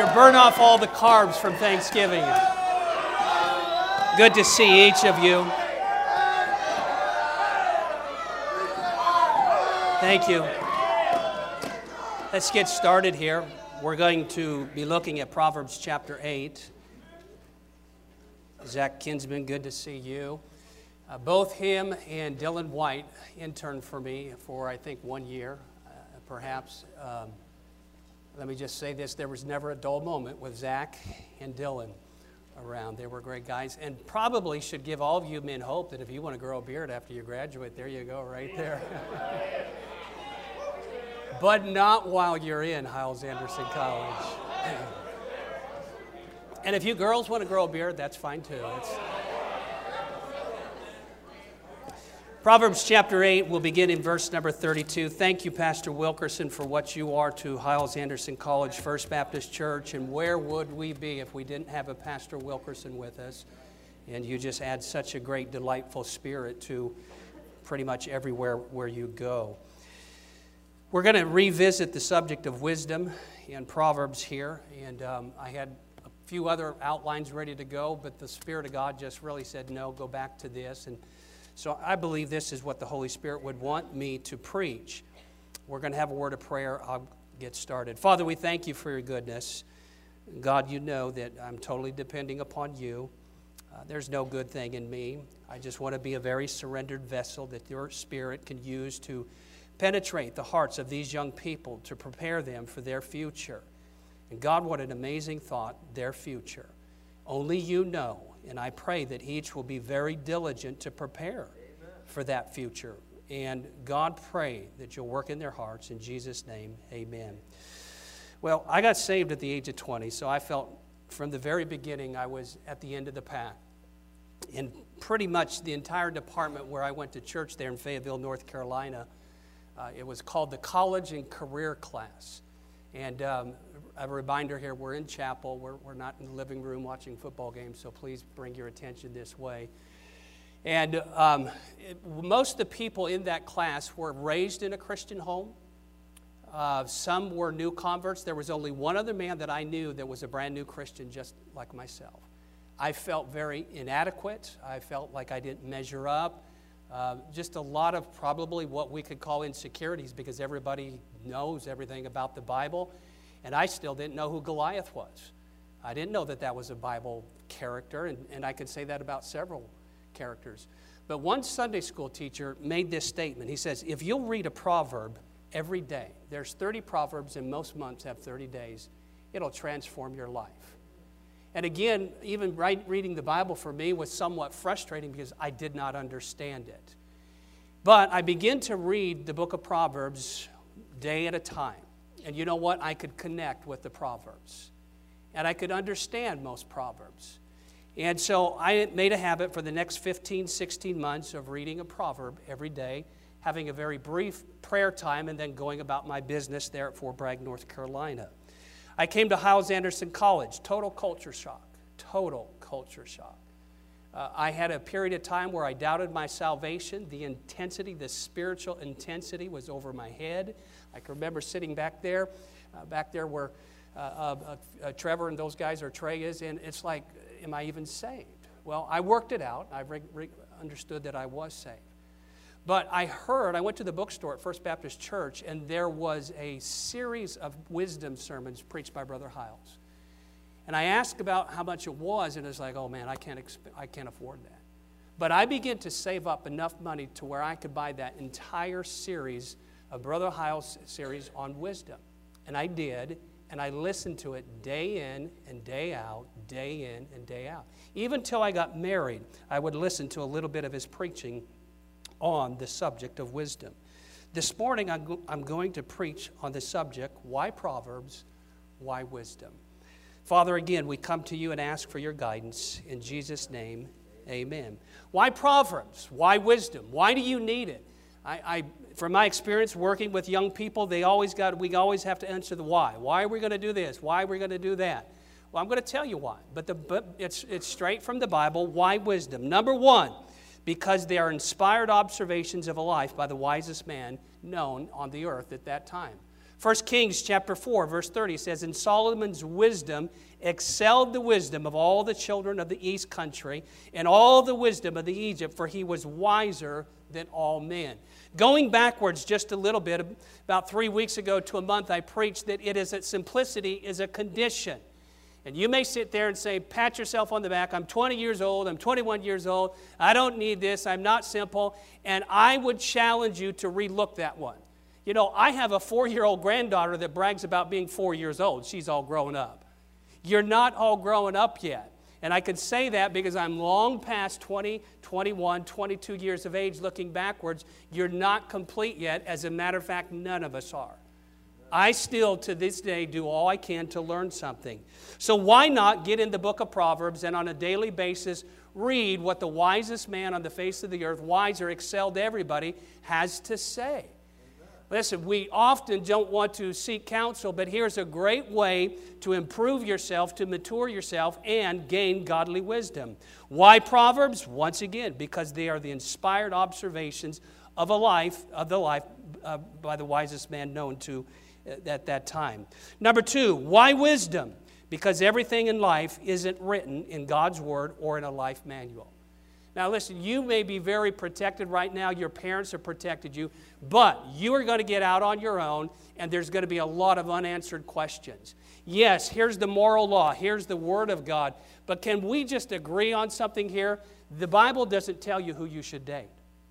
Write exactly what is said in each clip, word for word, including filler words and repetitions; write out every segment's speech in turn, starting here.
you're burning off all the carbs from Thanksgiving. Good to see each of you. Thank you. Let's get started here. We're going to be looking at Proverbs chapter eight. Zach Kinsman, good to see you. Uh, both him and Dylan White interned for me for, I think, one year, uh, perhaps. Um, let me just say this, there was never a dull moment with Zach and Dylan around. They were great guys, and probably should give all of you men hope that if you want to grow a beard after you graduate, there you go, right there. But not while you're in Hyles-Anderson College. And if you girls want to grow a beard, that's fine too. It's... Proverbs chapter eight, we'll begin in verse number thirty-two. Thank you, Pastor Wilkerson, for what you are to Hyles-Anderson College First Baptist Church. And where would we be if we didn't have a Pastor Wilkerson with us? And you just add such a great, delightful spirit to pretty much everywhere where you go. We're going to revisit the subject of wisdom in Proverbs here. And um, I had a few other outlines ready to go, but the Spirit of God just really said, no, go back to this. And so I believe this is what the Holy Spirit would want me to preach. We're going to have a word of prayer. I'll get started. Father, we thank you for your goodness. God, you know that I'm totally depending upon you. Uh, there's no good thing in me. I just want to be a very surrendered vessel that your Spirit can use to penetrate the hearts of these young people to prepare them for their future. And God, what an amazing thought, their future. Only you know. And I pray that each will be very diligent to prepare Amen. For that future. And God, pray that you'll work in their hearts. In Jesus' name, amen. Well, I got saved at the age of twenty, so I felt from the very beginning I was at the end of the pack. And pretty much the entire department where I went to church there in Fayetteville, North Carolina, uh, it was called the College and Career Class. And um, a reminder here, we're in chapel. We're, we're not in the living room watching football games, so please bring your attention this way. And um, it, most of the people in that class were raised in a Christian home. Uh, some were new converts. There was only one other man that I knew that was a brand new Christian, just like myself. I felt very inadequate. I felt like I didn't measure up. Uh, just a lot of probably what we could call insecurities because everybody knows everything about the Bible. And I still didn't know who Goliath was. I didn't know that that was a Bible character, and, and I could say that about several characters. But one Sunday school teacher made this statement. He says, if you'll read a proverb every day, there's thirty proverbs and most months have thirty days, it'll transform your life. And again, even right, reading the Bible for me was somewhat frustrating because I did not understand it. But I began to read the book of Proverbs day at a time. And you know what? I could connect with the Proverbs. And I could understand most Proverbs. And so I made a habit for the next fifteen, sixteen months of reading a proverb every day, having a very brief prayer time, and then going about my business there at Fort Bragg, North Carolina. I came to Hyles-Anderson College, total culture shock, total culture shock. Uh, I had a period of time where I doubted my salvation. The intensity, the spiritual intensity was over my head. I can remember sitting back there, uh, back there where uh, uh, uh, Trevor and those guys, or Trey is, and it's like, am I even saved? Well, I worked it out. I re- re- understood that I was saved. But I heard, I went to the bookstore at First Baptist Church, and there was a series of wisdom sermons preached by Brother Hyles. And I asked about how much it was, and it was like, oh man, I can't, exp- I can't afford that. But I began to save up enough money to where I could buy that entire series of Brother Hyles' series on wisdom. And I did, and I listened to it day in and day out, day in and day out. Even till I got married, I would listen to a little bit of his preaching on the subject of wisdom. This morning, I'm, go- I'm going to preach on the subject, why Proverbs, why wisdom? Father, again, we come to you and ask for your guidance. In Jesus' name, amen. Why Proverbs? Why wisdom? Why do you need it? I, I, from my experience working with young people, they always got, we always have to answer the why. Why are we going to do this? Why are we going to do that? Well, I'm going to tell you why, but, the, but it's, it's straight from the Bible. Why wisdom? Number one, because they are inspired observations of a life by the wisest man known on the earth at that time. First Kings chapter four, verse thirty says, "And Solomon's wisdom excelled the wisdom of all the children of the east country and all the wisdom of the Egypt, for he was wiser than all men." Going backwards just a little bit, about three weeks ago to a month, I preached that it is that simplicity is a condition. And you may sit there and say, pat yourself on the back, I'm twenty years old, I'm twenty-one years old, I don't need this, I'm not simple. And I would challenge you to relook that one. You know, I have a four-year-old granddaughter that brags about being four years old. She's all grown up. You're not all growing up yet. And I can say that because I'm long past twenty, twenty-one, twenty-two years of age looking backwards. You're not complete yet. As a matter of fact, none of us are. I still, to this day, do all I can to learn something. So why not get in the book of Proverbs and on a daily basis read what the wisest man on the face of the earth, wiser, excelled everybody, has to say? Listen, we often don't want to seek counsel, but here's a great way to improve yourself, to mature yourself, and gain godly wisdom. Why Proverbs? Once again, because they are the inspired observations of a life, of the life uh, by the wisest man known to uh, at that time. Number two, why wisdom? Because everything in life isn't written in God's Word or in a life manual. Now listen, you may be very protected right now. Your parents have protected you. But you are going to get out on your own, and there's going to be a lot of unanswered questions. Yes, here's the moral law. Here's the Word of God. But can we just agree on something here? The Bible doesn't tell you who you should date.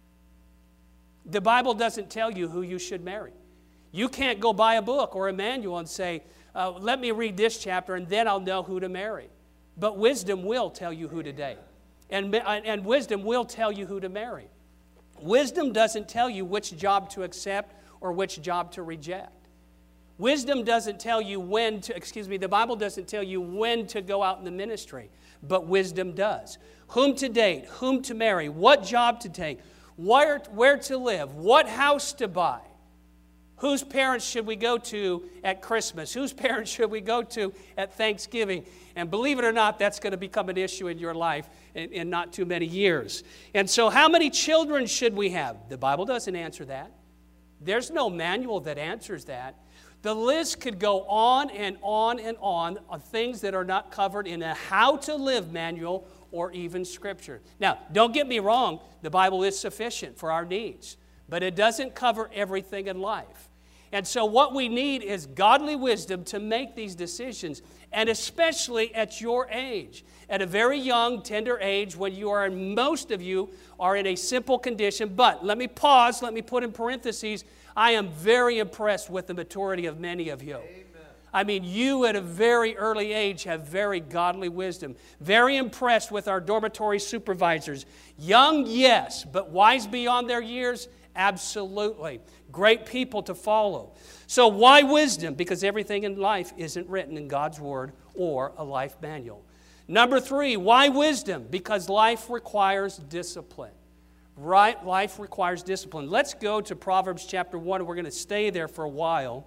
The Bible doesn't tell you who you should marry. You can't go buy a book or a manual and say, uh, let me read this chapter, and then I'll know who to marry. But wisdom will tell you who to date. And, and wisdom will tell you who to marry. Wisdom doesn't tell you which job to accept or which job to reject. Wisdom doesn't tell you when to, excuse me, the Bible doesn't tell you when to go out in the ministry, but wisdom does. Whom to date, whom to marry, what job to take, where, where to live, what house to buy. Whose parents should we go to at Christmas? Whose parents should we go to at Thanksgiving? And believe it or not, that's going to become an issue in your life in, in not too many years. And so how many children should we have? The Bible doesn't answer that. There's no manual that answers that. The list could go on and on and on of things that are not covered in a how to live manual or even Scripture. Now, don't get me wrong. The Bible is sufficient for our needs, but it doesn't cover everything in life. And so what we need is godly wisdom to make these decisions, and especially at your age. At a very young, tender age, when you are, most of you are in a simple condition. But let me pause, let me put in parentheses, I am very impressed with the maturity of many of you. Amen. I mean, you at a very early age have very godly wisdom. Very impressed with our dormitory supervisors. Young, yes, but wise beyond their years? Absolutely. Great people to follow. So why wisdom? Because everything in life isn't written in God's Word or a life manual. Number three, why wisdom? Because life requires discipline. Right? Life requires discipline. Let's go to Proverbs chapter one. We're going to stay there for a while.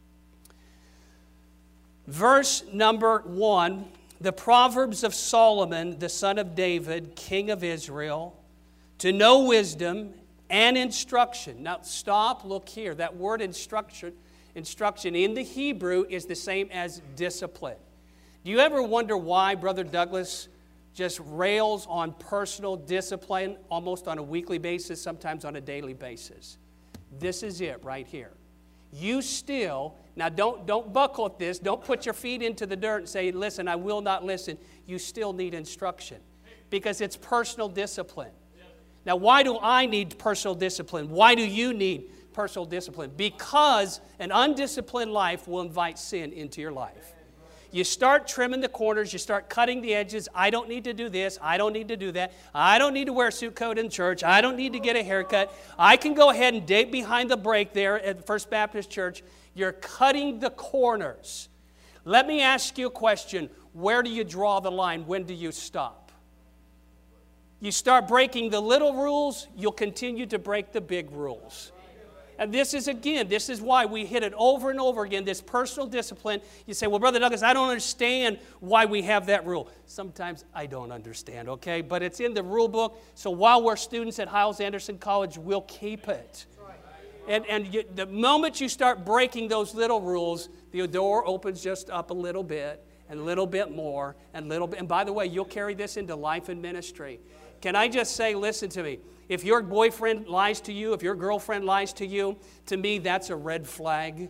Verse number one, the Proverbs of Solomon, the son of David, king of Israel, to know wisdom and instruction. Now stop, look here. That word instruction, instruction in the Hebrew is the same as discipline. Do you ever wonder why Brother Douglas just rails on personal discipline almost on a weekly basis, sometimes on a daily basis? This is it right here. You still, now don't, don't buckle at this, don't put your feet into the dirt and say, listen, I will not listen. You still need instruction because it's personal discipline. Now, why do I need personal discipline? Why do you need personal discipline? Because an undisciplined life will invite sin into your life. You start trimming the corners, you start cutting the edges. I don't need to do this, I don't need to do that. I don't need to wear a suit coat in church. I don't need to get a haircut. I can go ahead and date behind the break there at First Baptist Church. You're cutting the corners. Let me ask you a question. Where do you draw the line? When do you stop? You start breaking the little rules, you'll continue to break the big rules. And this is, again, this is why we hit it over and over again, this personal discipline. You say, well, Brother Douglas, I don't understand why we have that rule. Sometimes I don't understand, okay? But it's in the rule book, so while we're students at Hyles Anderson College, we'll keep it. And, and you, the moment you start breaking those little rules, the door opens just up a little bit, and a little bit more, and little bit. And by the way, you'll carry this into life and ministry. Can I just say, listen to me. If your boyfriend lies to you, if your girlfriend lies to you, to me, that's a red flag.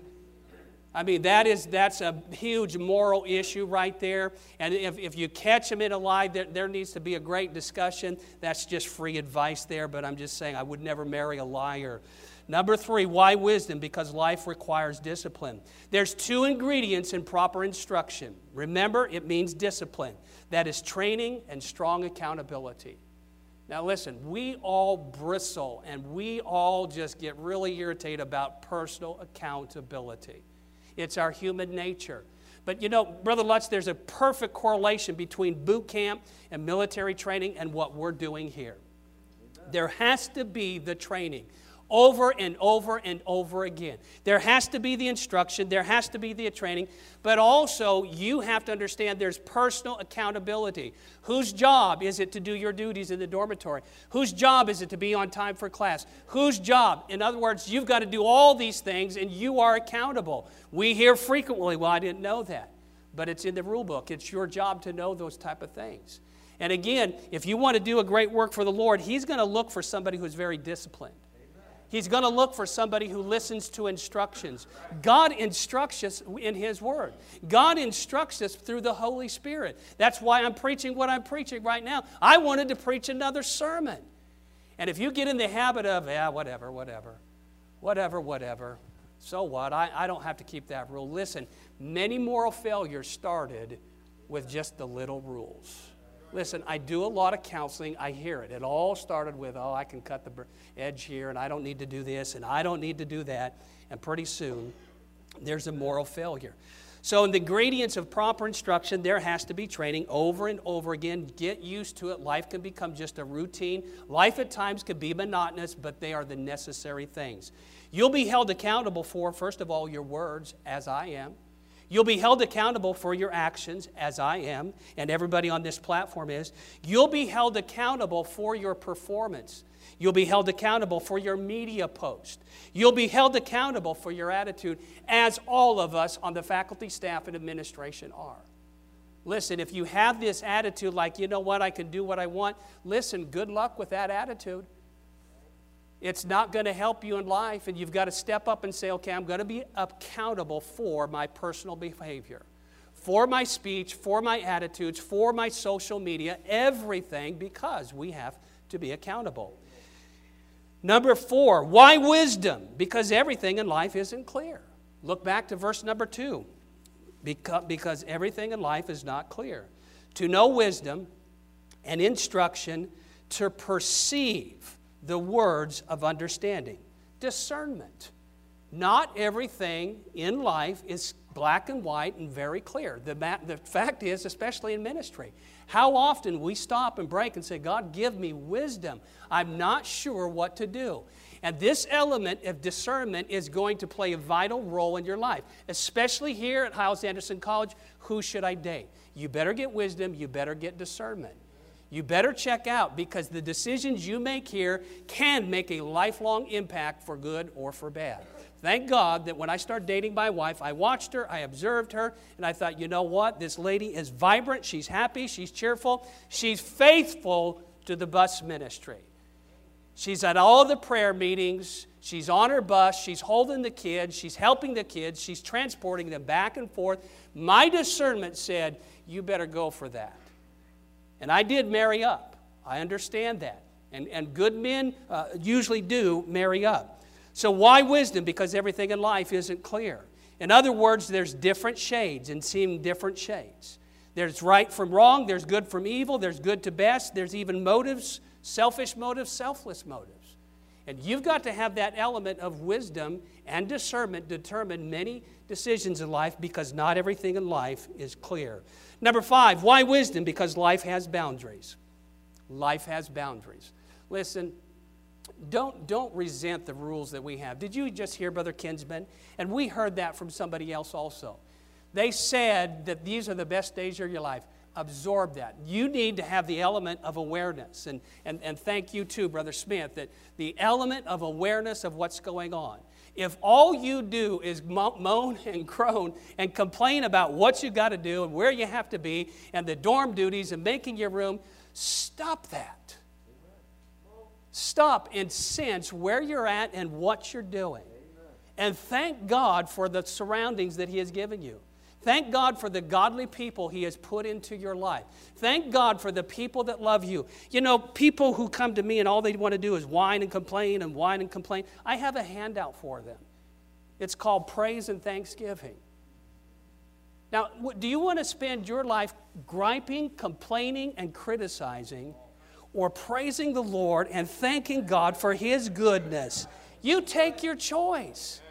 I mean, that is, that's a huge moral issue right there. And if, if you catch them in a lie, there, there needs to be a great discussion. That's just free advice there, but I'm just saying I would never marry a liar. Number three, why wisdom? Because life requires discipline. There's two ingredients in proper instruction. Remember, it means discipline. That is training and strong accountability. Now listen, we all bristle and we all just get really irritated about personal accountability. It's our human nature. But you know, Brother Lutz, there's a perfect correlation between boot camp and military training and what we're doing here. There has to be the training over and over and over again. There has to be the instruction, there has to be the training, but also you have to understand there's personal accountability. Whose job is it to do your duties in the dormitory? Whose job is it to be on time for class? Whose job? In other words, you've got to do all these things and you are accountable. We hear frequently, well, I didn't know that, but it's in the rule book. It's your job to know those type of things. And again, if you want to do a great work for the Lord, He's going to look for somebody who's very disciplined. He's going to look for somebody who listens to instructions. God instructs us in His Word. God instructs us through the Holy Spirit. That's why I'm preaching what I'm preaching right now. I wanted to preach another sermon. And if you get in the habit of, yeah, whatever, whatever, whatever, whatever, so what? I, I don't have to keep that rule. Listen, many moral failures started with just the little rules. Listen, I do a lot of counseling. I hear it. It all started with, oh, I can cut the edge here, and I don't need to do this, and I don't need to do that. And pretty soon, there's a moral failure. So in the ingredients of proper instruction, there has to be training over and over again. Get used to it. Life can become just a routine. Life at times can be monotonous, but they are the necessary things. You'll be held accountable for, first of all, your words, as I am. You'll be held accountable for your actions, as I am, and everybody on this platform is. You'll be held accountable for your performance. You'll be held accountable for your media post. You'll be held accountable for your attitude, as all of us on the faculty, staff, and administration are. Listen, if you have this attitude like, you know what, I can do what I want, listen, good luck with that attitude. It's not going to help you in life, and you've got to step up and say, okay, I'm going to be accountable for my personal behavior, for my speech, for my attitudes, for my social media, everything, because we have to be accountable. Number four, why wisdom? Because everything in life isn't clear. Look back to verse number two. Because, because everything in life is not clear. To know wisdom and instruction, to perceive the words of understanding. Discernment. Not everything in life is black and white and very clear. The, ma- the fact is, especially in ministry, how often we stop and break and say, God, give me wisdom. I'm not sure what to do. And this element of discernment is going to play a vital role in your life, especially here at Hyles-Anderson College. Who should I date? You better get wisdom. You better get discernment. You better check out, because the decisions you make here can make a lifelong impact for good or for bad. Thank God that when I started dating my wife, I watched her, I observed her, and I thought, you know what? This lady is vibrant, she's happy, she's cheerful, she's faithful to the bus ministry. She's at all the prayer meetings, she's on her bus, she's holding the kids, she's helping the kids, she's transporting them back and forth. My discernment said, you better go for that. And I did marry up. I understand that. And, and good men uh, usually do marry up. So why wisdom? Because everything in life isn't clear. In other words, there's different shades and seeing different shades. There's right from wrong. There's good from evil. There's good to best. There's even motives, selfish motives, selfless motives. And you've got to have that element of wisdom and discernment determine many decisions in life, because not everything in life is clear. Number five, why wisdom? Because life has boundaries. Life has boundaries. Listen, don't, don't resent the rules that we have. Did you just hear Brother Kinsman? And we heard that from somebody else also. They said that these are the best days of your life. Absorb that. You need to have the element of awareness. And, and, and thank you too, Brother Smith, that the element of awareness of what's going on. If all you do is moan and groan and complain about what you got to do and where you have to be and the dorm duties and making your room, stop that. Stop and sense where you're at and what you're doing. And thank God for the surroundings that He has given you. Thank God for the godly people He has put into your life. Thank God for the people that love you. You know, people who come to me and all they want to do is whine and complain and whine and complain. I have a handout for them. It's called Praise and Thanksgiving. Now, do you want to spend your life griping, complaining, and criticizing, or praising the Lord and thanking God for His goodness? You take your choice.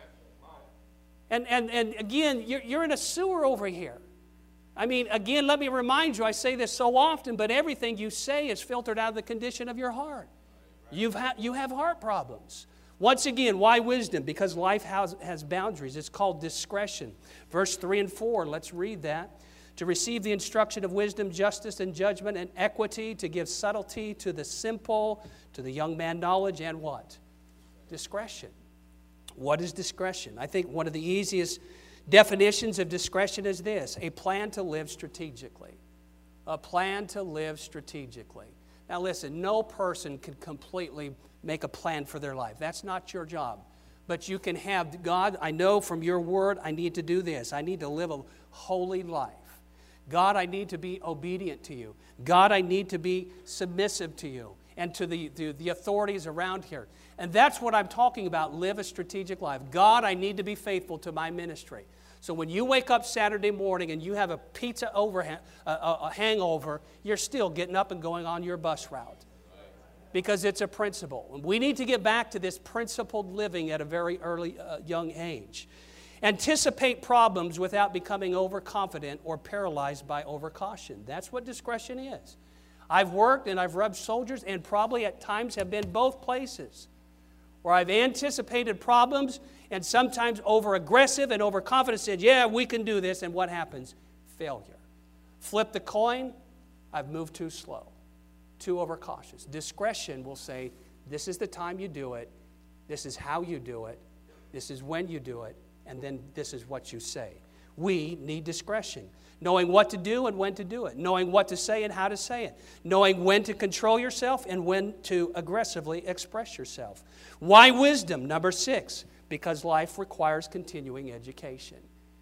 And, and, and again, you're, you're in a sewer over here. I mean, again, let me remind you, I say this so often, but everything you say is filtered out of the condition of your heart. You've ha- you have heart problems. Once again, why wisdom? Because life has, has boundaries. It's called discretion. Verse three and four, let's read that. To receive the instruction of wisdom, justice, and judgment, and equity, to give subtlety to the simple, to the young man knowledge, and what? Discretion. What is discretion? I think one of the easiest definitions of discretion is this: a plan to live strategically. A plan to live strategically. Now listen, no person can completely make a plan for their life. That's not your job. But you can have, God, I know from your word I need to do this. I need to live a holy life. God, I need to be obedient to you. God, I need to be submissive to you and to the, the, the authorities around here. And that's what I'm talking about, live a strategic life. God, I need to be faithful to my ministry. So when you wake up Saturday morning and you have a pizza overhang, a, a, a hangover, you're still getting up and going on your bus route. Because it's a principle. And we need to get back to this principled living at a very early, uh, young age. Anticipate problems without becoming overconfident or paralyzed by overcaution. That's what discretion is. I've worked and I've rubbed soldiers and probably at times have been both places, where I've anticipated problems and sometimes over-aggressive and overconfident said, yeah, we can do this, and what happens? Failure. Flip the coin, I've moved too slow, too overcautious. Discretion will say, this is the time you do it, this is how you do it, this is when you do it, and then this is what you say. We need discretion. Knowing what to do and when to do it. Knowing what to say and how to say it. Knowing when to control yourself and when to aggressively express yourself. Why wisdom? Number six, because life requires continuing education.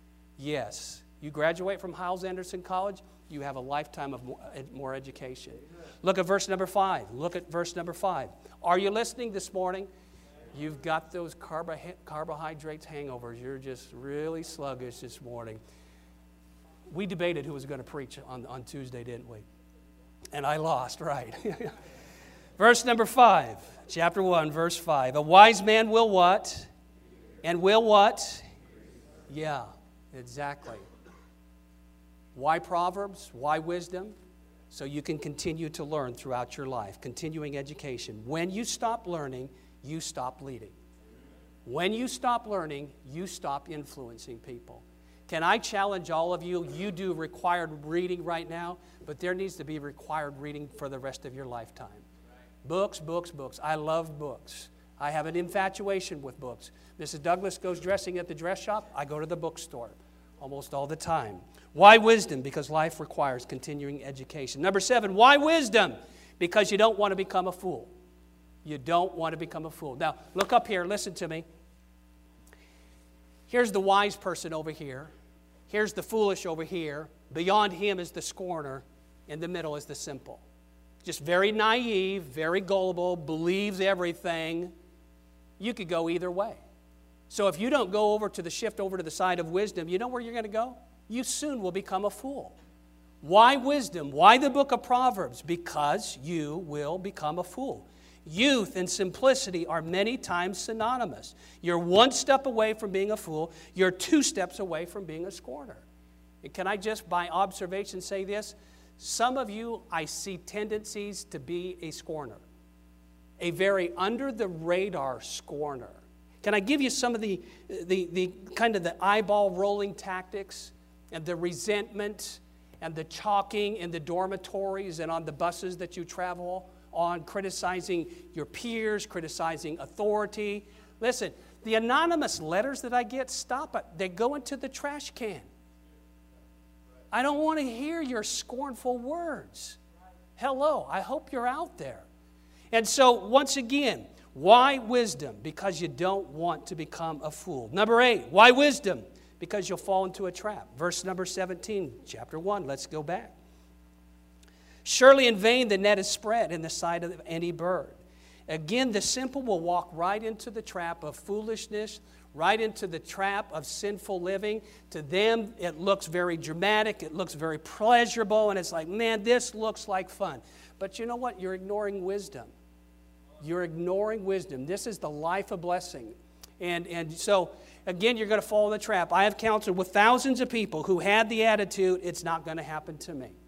Yes, you graduate from Hyles-Anderson College, you have a lifetime of more education. Look at verse number five. Look at verse number five. Are you listening this morning? You've got those carbo- carbohydrates hangovers. You're just really sluggish this morning. We debated who was going to preach on, on Tuesday, didn't we? And I lost, right. Verse number five, chapter one, verse five. A wise man will what? And will what? Yeah, exactly. Why Proverbs? Why wisdom? So you can continue to learn throughout your life. Continuing education. When you stop learning, you stop leading. When you stop learning, you stop influencing people. Can I challenge all of you? You do required reading right now, but there needs to be required reading for the rest of your lifetime. Books, books, books. I love books. I have an infatuation with books. Missus Douglas goes dressing at the dress shop. I go to the bookstore almost all the time. Why wisdom? Because life requires continuing education. Number seven, why wisdom? Because you don't want to become a fool. You don't want to become a fool. Now, look up here. Listen to me. Here's the wise person over here. Here's the foolish over here. Beyond him is the scorner. In the middle is the simple. Just very naive, very gullible, believes everything. You could go either way. So if you don't go over to the shift over to the side of wisdom, you know where you're going to go? You soon will become a fool. Why wisdom? Why the book of Proverbs? Because you will become a fool. Youth and simplicity are many times synonymous. You're one step away from being a fool. You're two steps away from being a scorner. And can I just, by observation, say this? Some of you, I see tendencies to be a scorner. A very under-the-radar scorner. Can I give you some of the, the, the kind of the eyeball rolling tactics and the resentment and the talking in the dormitories and on the buses that you travel on, criticizing your peers, criticizing authority. Listen, the anonymous letters that I get, stop it. They go into the trash can. I don't want to hear your scornful words. Hello, I hope you're out there. And so, once again, why wisdom? Because you don't want to become a fool. Number eight, why wisdom? Because you'll fall into a trap. Verse number seventeen, chapter one, let's go back. Surely in vain the net is spread in the sight of any bird. Again, the simple will walk right into the trap of foolishness, right into the trap of sinful living. To them, it looks very dramatic, it looks very pleasurable, and it's like, man, this looks like fun. But you know what? You're ignoring wisdom. You're ignoring wisdom. This is the life of blessing. And, and so, again, you're going to fall in the trap. I have counseled with thousands of people who had the attitude, it's not going to happen to me.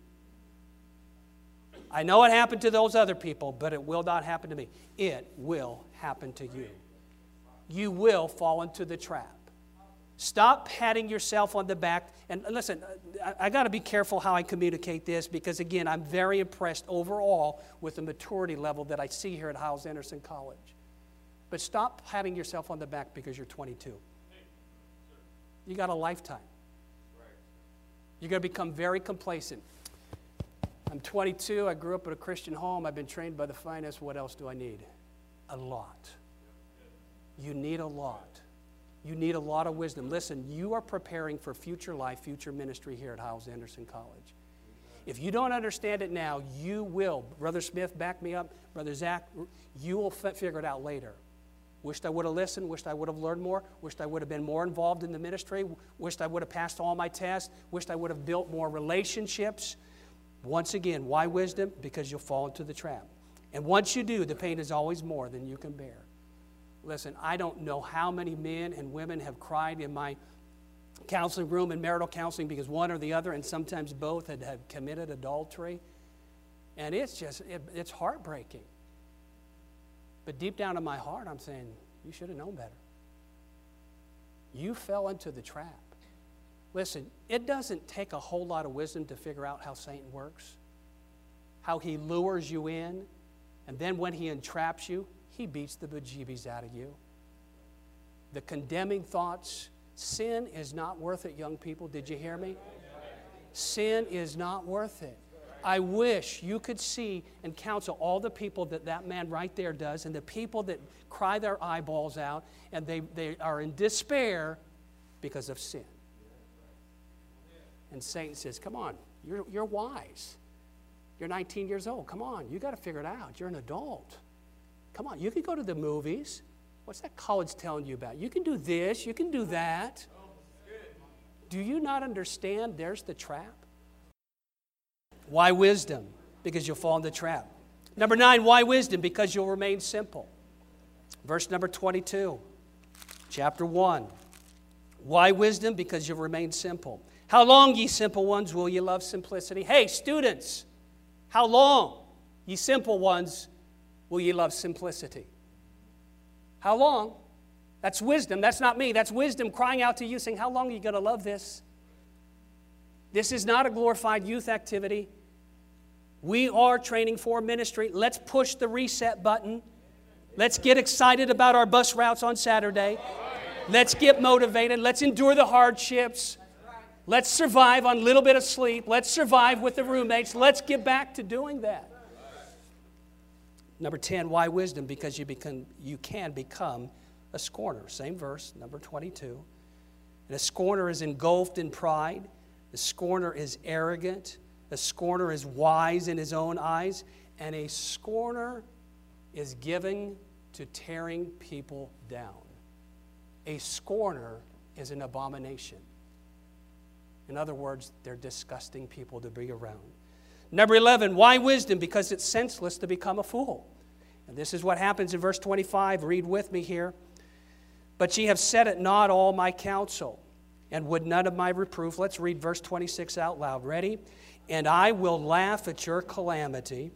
I know it happened to those other people, but it will not happen to me. It will happen to you. You will fall into the trap. Stop patting yourself on the back. And listen, I, I got to be careful how I communicate this because, again, I'm very impressed overall with the maturity level that I see here at Hyles-Anderson College. But stop patting yourself on the back because you're twenty-two. You got a lifetime. You're going to become very complacent. I'm twenty-two. I grew up in a Christian home. I've been trained by the finest. What else do I need? A lot. You need a lot. You need a lot of wisdom. Listen, you are preparing for future life, future ministry here at Hyles-Anderson College. If you don't understand it now, you will. Brother Smith, back me up. Brother Zach, you will f- figure it out later. Wished I would have listened. Wished I would have learned more. Wished I would have been more involved in the ministry. Wished I would have passed all my tests. Wished I would have built more relationships. Once again, why wisdom? Because you'll fall into the trap. And once you do, the pain is always more than you can bear. Listen, I don't know how many men and women have cried in my counseling room and marital counseling because one or the other, and sometimes both, had, had committed adultery. And it's just, it, it's heartbreaking. But deep down in my heart, I'm saying, you should have known better. You fell into the trap. Listen, it doesn't take a whole lot of wisdom to figure out how Satan works, how he lures you in, and then when he entraps you, he beats the bejeebies out of you. The condemning thoughts, sin is not worth it, young people. Did you hear me? Sin is not worth it. I wish you could see and counsel all the people that that man right there does and the people that cry their eyeballs out and they, they are in despair because of sin. And Satan says, come on, you're, you're wise. You're nineteen years old. Come on, you got to figure it out. You're an adult. Come on, you can go to the movies. What's that college telling you about? You can do this, you can do that. Do you not understand there's the trap? Why wisdom? Because you'll fall in the trap. Number nine, why wisdom? Because you'll remain simple. Verse number twenty-two, chapter one. Why wisdom? Because you'll remain simple. How long, ye simple ones, will ye love simplicity? Hey, students, how long, ye simple ones, will ye love simplicity? How long? That's wisdom. That's not me. That's wisdom crying out to you saying, how long are you going to love this? This is not a glorified youth activity. We are training for ministry. Let's push the reset button. Let's get excited about our bus routes on Saturday. Let's get motivated. Let's endure the hardships. Let's survive on a little bit of sleep. Let's survive with the roommates. Let's get back to doing that. Number ten, why wisdom? Because you, become, you can become a scorner. Same verse, number twenty-two. And a scorner is engulfed in pride. The scorner is arrogant. A scorner is wise in his own eyes. And a scorner is given to tearing people down. A scorner is an abomination. In other words, they're disgusting people to be around. Number eleven, why wisdom? Because it's senseless to become a fool. And this is what happens in verse twenty-five. Read with me here. But ye have set at naught all my counsel, and would none of my reproof. Let's read verse twenty-six out loud. Ready? And I will laugh at your calamity.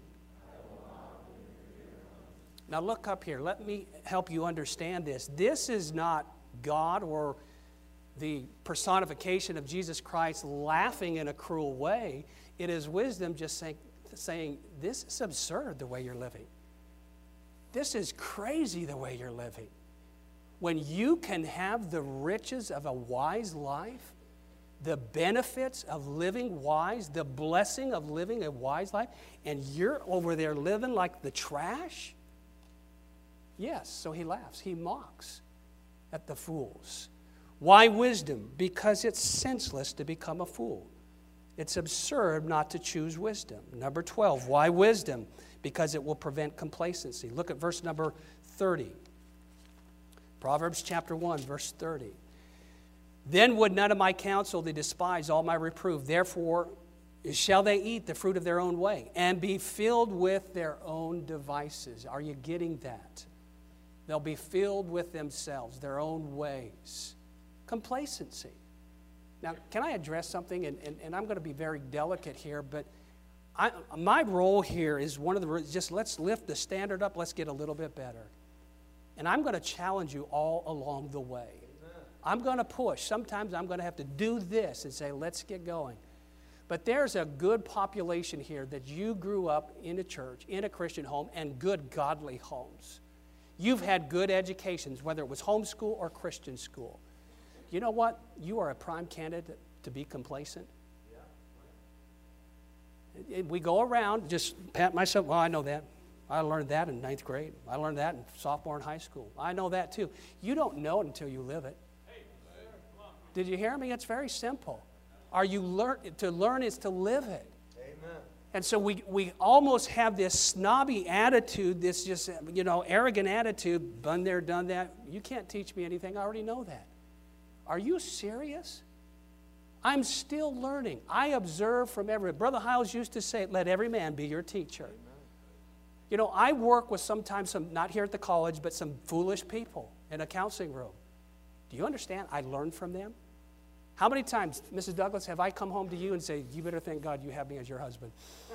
Now look up here. Let me help you understand this. This is not God or the personification of Jesus Christ laughing in a cruel way. It is wisdom just saying, saying, this is absurd the way you're living. This is crazy the way you're living. When you can have the riches of a wise life, the benefits of living wise, the blessing of living a wise life, and you're over there living like the trash? Yes, so he laughs. He mocks at the fools. Why wisdom? Because it's senseless to become a fool. It's absurd not to choose wisdom. Number twelve, why wisdom? Because it will prevent complacency. Look at verse number thirty. Proverbs chapter one, verse thirty. Then would none of my counsel they despise all my reproof. Therefore shall they eat the fruit of their own way and be filled with their own devices. Are you getting that? They'll be filled with themselves, their own ways. Complacency. Now, can I address something? And, and, and I'm going to be very delicate here, but I, my role here is one of the, just let's lift the standard up, let's get a little bit better. And I'm going to challenge you all along the way. I'm going to push. Sometimes I'm going to have to do this and say, let's get going. But there's a good population here that you grew up in a church, in a Christian home, and good godly homes. You've had good educations, whether it was homeschool or Christian school. You know what? You are a prime candidate to be complacent. We go around, just pat myself, well, I know that. I learned that in ninth grade. I learned that in sophomore in high school. I know that too. You don't know it until you live it. Did you hear me? It's very simple. Are you learn to learn is to live it. Amen. And so we, we almost have this snobby attitude, this just, you know, arrogant attitude, been there, done that. You can't teach me anything. I already know that. Are you serious? I'm still learning. I observe from every. Brother Hiles used to say, let every man be your teacher. Amen. You know, I work with sometimes some, not here at the college, but some foolish people in a counseling room. Do you understand? I learned from them. How many times, Missus Douglas, have I come home to you and say, you better thank God you have me as your husband?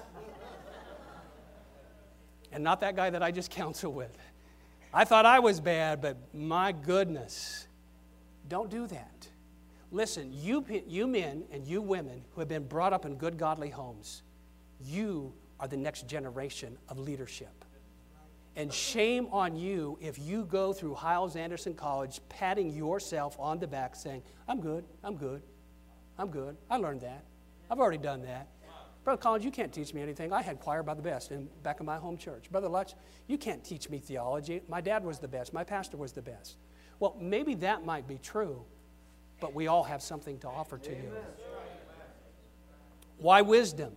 And not that guy that I just counsel with. I thought I was bad, but my goodness, don't do that. Listen, you, you men and you women who have been brought up in good godly homes, you are the next generation of leadership. And shame on you if you go through Hyles-Anderson College patting yourself on the back saying, I'm good, I'm good, I'm good. I learned that. I've already done that. Brother Collins, you can't teach me anything. I had choir by the best in back in my home church. Brother Lutz, you can't teach me theology. My dad was the best. My pastor was the best. Well, maybe that might be true, but we all have something to offer to you. Why wisdom?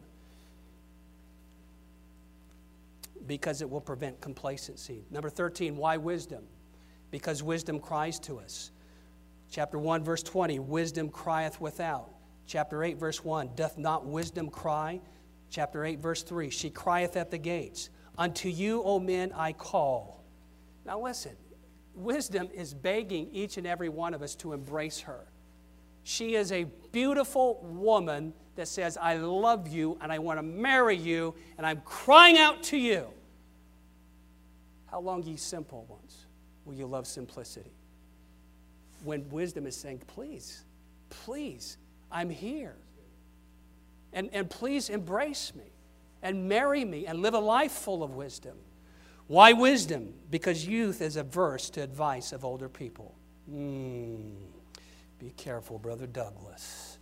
Because it will prevent complacency. Number thirteen, why wisdom? Because wisdom cries to us. Chapter one, verse twenty, wisdom crieth without. Chapter eight, verse one, doth not wisdom cry? Chapter eight, verse three, she crieth at the gates. Unto you, O men, I call. Now listen, wisdom is begging each and every one of us to embrace her. She is a beautiful woman that says, I love you and I want to marry you and I'm crying out to you. How long, ye simple ones, will you love simplicity? When wisdom is saying, please, please, I'm here. And, and please embrace me and marry me and live a life full of wisdom. Why wisdom? Because youth is averse to advice of older people. Mm, be careful, Brother Douglas.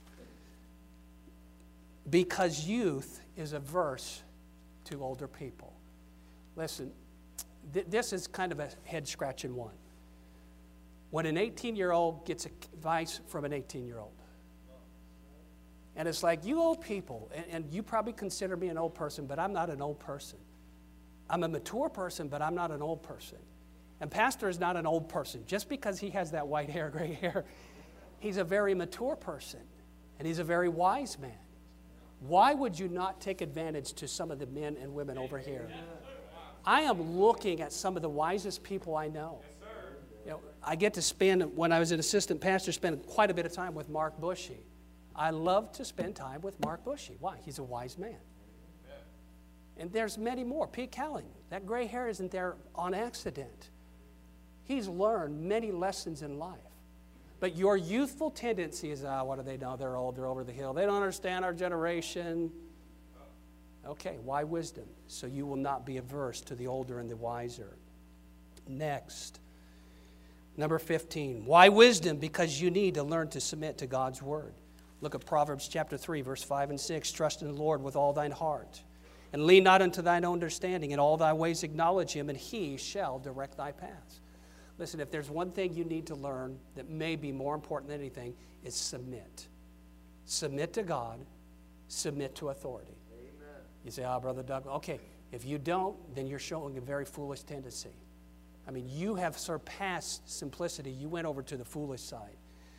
Because youth is averse to older people. Listen, th- this is kind of a head-scratching one. When an eighteen-year-old gets advice from an eighteen-year-old, and it's like, you old people, and, and you probably consider me an old person, but I'm not an old person. I'm a mature person, but I'm not an old person. And Pastor is not an old person. Just because he has that white hair, gray hair, he's a very mature person, and he's a very wise man. Why would you not take advantage to some of the men and women over here? I am looking at some of the wisest people I know. You know, I get to spend, when I was an assistant pastor, spend quite a bit of time with Mark Bushy. I love to spend time with Mark Bushy. Why? He's a wise man. And there's many more. Pete Calling, that gray hair isn't there on accident. He's learned many lessons in life. But your youthful tendency is, ah, what do they know? They're old, they're over the hill. They don't understand our generation. Okay, why wisdom? So you will not be averse to the older and the wiser. Next, number fifteen. Why wisdom? Because you need to learn to submit to God's word. Look at Proverbs chapter three, verse five and six. Trust in the Lord with all thine heart, and lean not unto thine own understanding. In all thy ways acknowledge him, and he shall direct thy paths. Listen, if there's one thing you need to learn that may be more important than anything, is submit. Submit to God, submit to authority. Amen. You say, oh, Brother Doug, okay, if you don't, then you're showing a very foolish tendency. I mean, you have surpassed simplicity. You went over to the foolish side.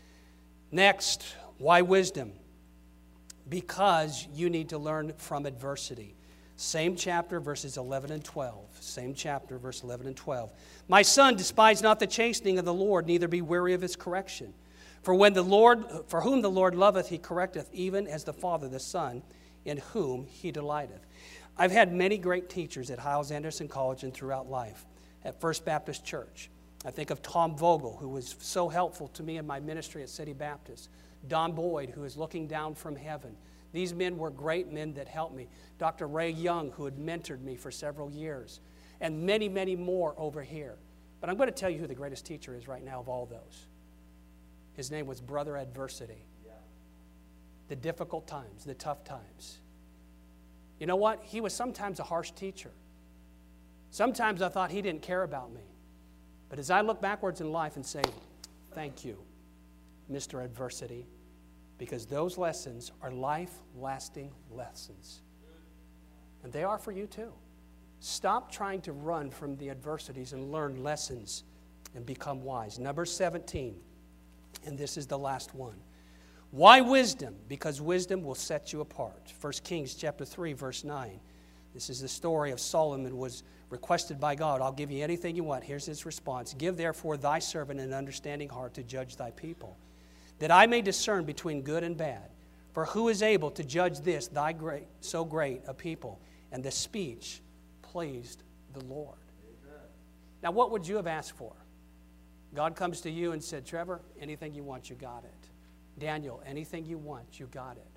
Next, why wisdom? Because you need to learn from adversity. Same chapter, verses eleven and twelve. Same chapter, verse eleven and twelve. My son, despise not the chastening of the Lord, neither be weary of his correction. For when the Lord, for whom the Lord loveth, he correcteth, even as the Father the Son, in whom he delighteth. I've had many great teachers at Hyles-Anderson College and throughout life. At First Baptist Church. I think of Tom Vogel, who was so helpful to me in my ministry at City Baptist. Don Boyd, who is looking down from heaven. These men were great men that helped me. Doctor Ray Young, who had mentored me for several years. And many, many more over here. But I'm going to tell you who the greatest teacher is right now of all those. His name was Brother Adversity. Yeah. The difficult times, the tough times. You know what? He was sometimes a harsh teacher. Sometimes I thought he didn't care about me. But as I look backwards in life and say, thank you, Mister Adversity, because those lessons are life-lasting lessons. And they are for you too. Stop trying to run from the adversities and learn lessons and become wise. Number seventeen, and this is the last one. Why wisdom? Because wisdom will set you apart. First Kings chapter three, verse nine. This is the story of Solomon was requested by God. I'll give you anything you want. Here's his response. Give therefore thy servant an understanding heart to judge thy people, that I may discern between good and bad. For who is able to judge this, thy great, so great a people? And the speech pleased the Lord. Amen. Now, what would you have asked for? God comes to you and said, Trevor, anything you want, you got it. Daniel, anything you want, you got it.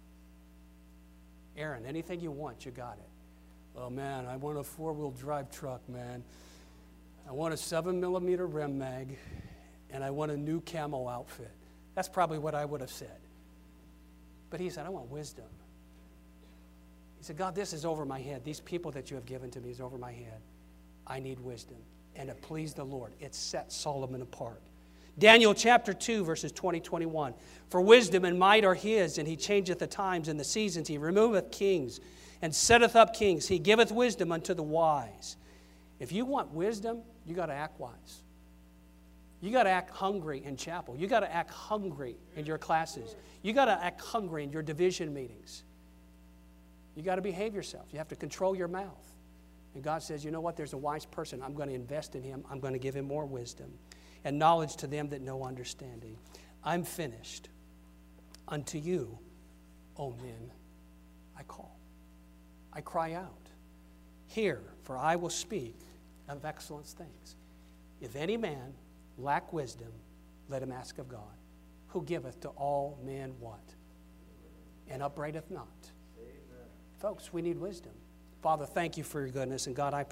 Aaron, anything you want, you got it. Oh, man, I want a four-wheel drive truck, man. I want a seven millimeter rim mag, and I want a new camo outfit. That's probably what I would have said. But he said, I want wisdom. He said, God, this is over my head. These people that you have given to me is over my head. I need wisdom. And it pleased the Lord. It set Solomon apart. Daniel chapter two, verses twenty, twenty-one. For wisdom and might are his, and he changeth the times and the seasons. He removeth kings and setteth up kings. He giveth wisdom unto the wise. If you want wisdom, you got to act wise. You got to act hungry in chapel. You got to act hungry in your classes. You got to act hungry in your division meetings. You got to behave yourself. You have to control your mouth. And God says, you know what? There's a wise person. I'm going to invest in him. I'm going to give him more wisdom and knowledge to them that know understanding. I'm finished. Unto you, O men, I call. I cry out. Hear, for I will speak of excellent things. If any man lack wisdom, let him ask of God, who giveth to all men what? And upbraideth not. Amen. Folks, we need wisdom. Father, thank you for your goodness. And God, I